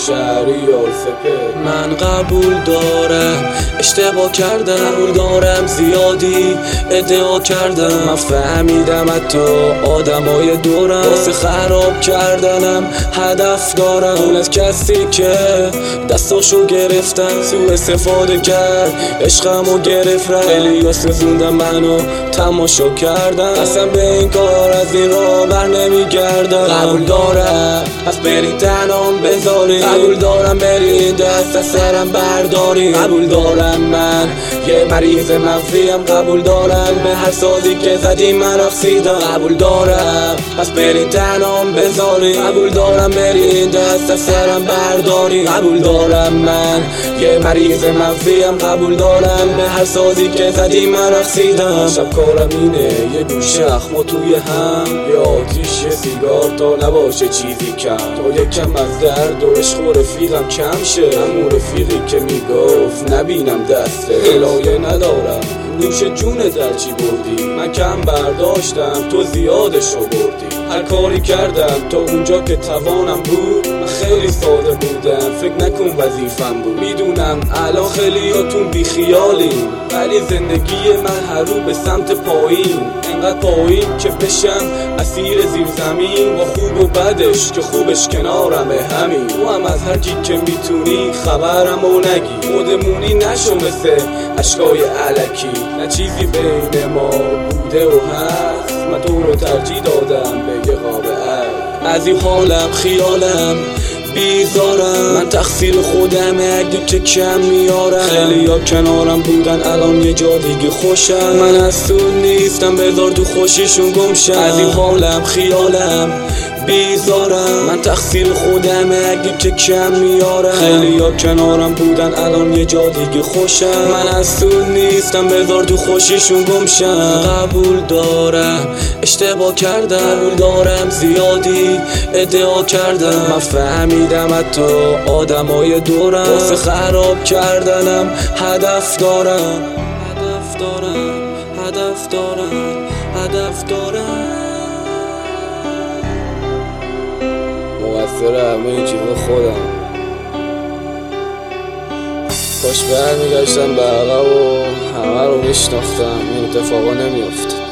شهری یا سپه. من قبول دارم اشتباه کردم، قبول دارم زیادی ادعا کردم. من فهمیدم حتی آدمای دورم واسه خراب کردنم هدف دارم. اون از کسی که دستاشو گرفتم سوء استفاده کرد، عشقمو گرفت رفت. خیلیا سوزوندم منو تماشا کردم، اصلا به این کار از این راه بر نمیگردم. قبول دارم پس برین تنام بذارین، قبول دارم برین دست از سرم بردارین. قبول دارم من یه مریض مغزیم، قبول دارم به هر سازی که زدیم من رقصیدم. قبول دارم پس برین تنام بذارین، قبول دارم برین دست از سرم بردارین. قبول دارم من یه مریض مغزیم، قبول دارم به هر سازی که زدیم من رقصیدم. شب کارم اینه یه گوشه اخما توی هم، یه آتیش یه سیگار تا نباشه چیزی کم، تا یکم از درد و عشق و رفیقم کم شه. همون رفیقی که میگفت نبینم دسته الهیه ندارم، نوش جون در چی بردی. من کم برداشتم تو زیادشو بردی. هر کاری کردم تا اونجا که توانم بود، من خیلی ساده بودم فکر نکن وظیفم بود. میدونم الان خیلیاتون بیخیالین، ولی زندگی من هر رو به سمت پایین، انقدر پایین که بشم اسیر زیر زمین. با خوب و بدش که خوبش کنارمه همین. تو هم از هر کی که میتونی خبرمو نگی، خودمونی نشو مثل اشکای علکی. نه چیزی بین ما بوده و هست، من تو رو ترجیح دادم به یه قابه. از این حالم خیالم بیزارم، من تقصیر خودمه اگه که کم میارم. خیلی ها کنارم بودن الان یه جا دیگه خوشم، من از تو نیستم بذار تو خوشیشون گمشم. از این حالم خیالم بیزارم، من تقصیر خودمه اگه که کم میارم. خیلی ها کنارم بودن الان یه جا دیگه خوشم، من از تو نیستم بذار تو خوشیشون گمشم. قبول دارم اشتباه کردم، قبول دارم زیادی ادعا کردم. من فهمیدم حتی آدمای دورم واسه خراب کردنم هدف دارم. هدف دارم، هدف دارم، هدف دارم. مقصر همه این چیزا خودم. کاش برمیگشتم به عقب و همه رو میشناختم، این اتفاقا نمیافتاد.